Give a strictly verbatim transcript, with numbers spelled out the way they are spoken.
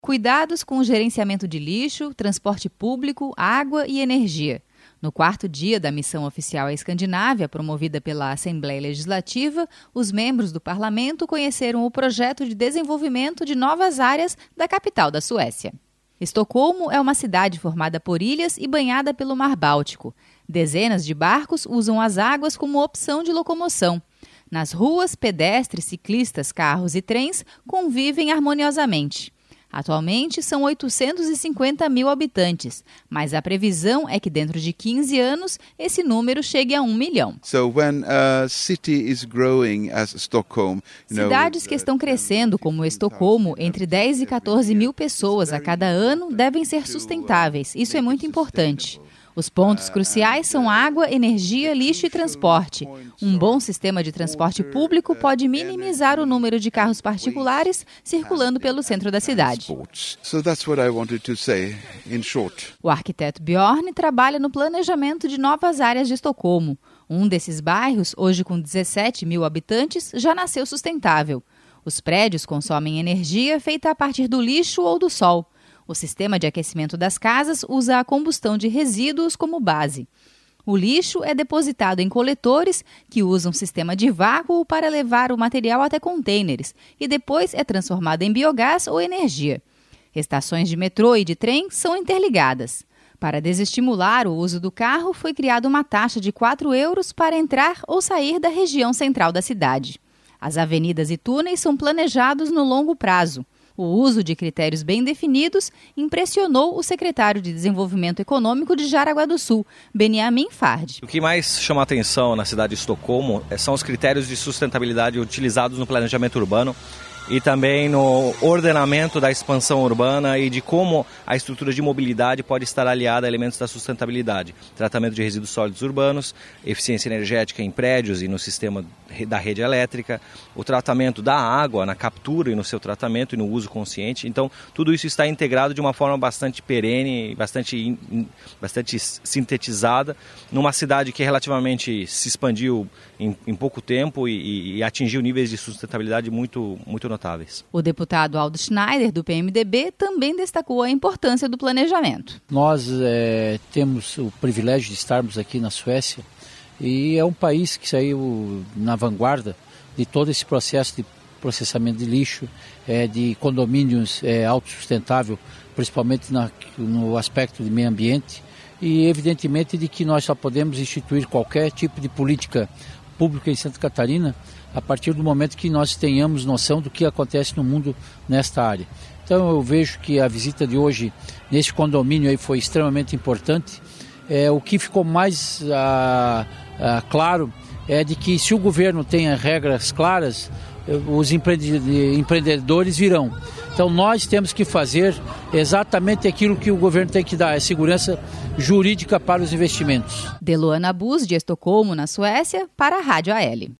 Cuidados com o gerenciamento de lixo, transporte público, água e energia. No quarto dia da missão oficial à Escandinávia, promovida pela Assembleia Legislativa, os membros do parlamento conheceram o projeto de desenvolvimento de novas áreas da capital da Suécia. Estocolmo é uma cidade formada por ilhas e banhada pelo Mar Báltico. Dezenas de barcos usam as águas como opção de locomoção. Nas ruas, pedestres, ciclistas, carros e trens convivem harmoniosamente. Atualmente, são oitocentos e cinquenta mil habitantes, mas a previsão é que dentro de quinze anos, esse número chegue a um milhão. So when a city is growing as Stockholm, you know, Cidades que estão crescendo, como Estocolmo, entre dez e quatorze mil pessoas a cada ano, devem ser sustentáveis. Isso é muito importante. Os pontos cruciais são água, energia, lixo e transporte. Um bom sistema de transporte público pode minimizar o número de carros particulares circulando pelo centro da cidade. O arquiteto Bjorn trabalha no planejamento de novas áreas de Estocolmo. Um desses bairros, hoje com dezessete mil habitantes, já nasceu sustentável. Os prédios consomem energia feita a partir do lixo ou do sol. O sistema de aquecimento das casas usa a combustão de resíduos como base. O lixo é depositado em coletores que usam um sistema de vácuo para levar o material até contêineres e depois é transformado em biogás ou energia. Estações de metrô e de trem são interligadas. Para desestimular o uso do carro, foi criada uma taxa de quatro euros para entrar ou sair da região central da cidade. As avenidas e túneis são planejados no longo prazo. O uso de critérios bem definidos impressionou o secretário de Desenvolvimento Econômico de Jaraguá do Sul, Benjamin Fard. O que mais chama a atenção na cidade de Estocolmo são os critérios de sustentabilidade utilizados no planejamento urbano e também no ordenamento da expansão urbana e de como a estrutura de mobilidade pode estar aliada a elementos da sustentabilidade. Tratamento de resíduos sólidos urbanos, eficiência energética em prédios e no sistema da rede elétrica, o tratamento da água na captura e no seu tratamento e no uso consciente. Então, tudo isso está integrado de uma forma bastante perene, bastante, bastante sintetizada, numa cidade que relativamente se expandiu em, em pouco tempo e, e atingiu níveis de sustentabilidade muito, muito notáveis. O deputado Aldo Schneider, do P M D B, também destacou a importância do planejamento. Nós é, temos o privilégio de estarmos aqui na Suécia e é um país que saiu na vanguarda de todo esse processo de processamento de lixo, é, de condomínios é, autossustentável, principalmente na, no aspecto de meio ambiente e evidentemente de que nós só podemos instituir qualquer tipo de política pública em Santa Catarina a partir do momento que nós tenhamos noção do que acontece no mundo nesta área. Então eu vejo que a visita de hoje nesse condomínio aí foi extremamente importante. É, o que ficou mais ah, ah, claro é de que se o governo tem regras claras, os empreendedores virão. Então nós temos que fazer exatamente aquilo que o governo tem que dar, é segurança jurídica para os investimentos. Deluana Bus, de Estocolmo, na Suécia, para a Rádio A L.